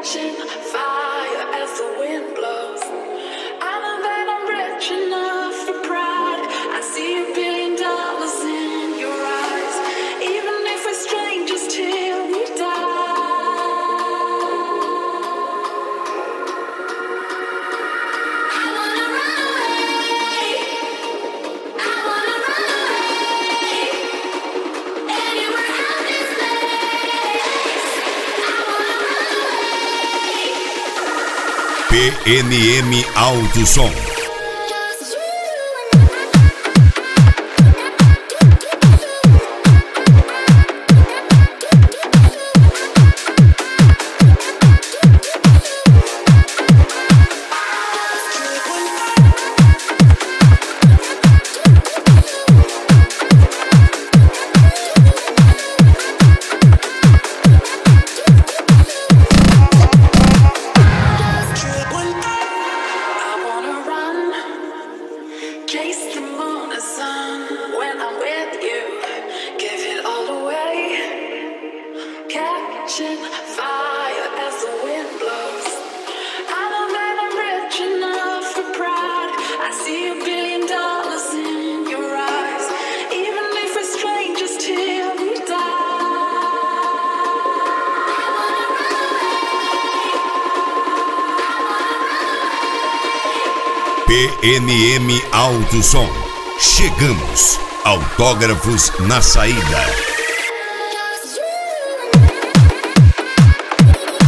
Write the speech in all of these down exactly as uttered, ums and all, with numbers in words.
catching fire as the wind blows. I know that I'm rich enough for pride. I see a billion dollars in your eyes. Even if we're strangers till we die. I wanna run away. I wanna run away. Anywhere out this place. I wanna run away. P N M Alto Som. Just you chase the moon and sun. When I'm with you, give it all away. Catching fire as the wind blows. I know that I'm rich enough for pride. I see a billion dollars in your eyes. Even if we're strangers till we die. I wanna run away. I wanna run away. P N M Alto Som. Chegamos. Autógrafos na saída.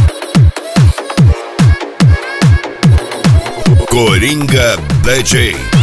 Coringa D J.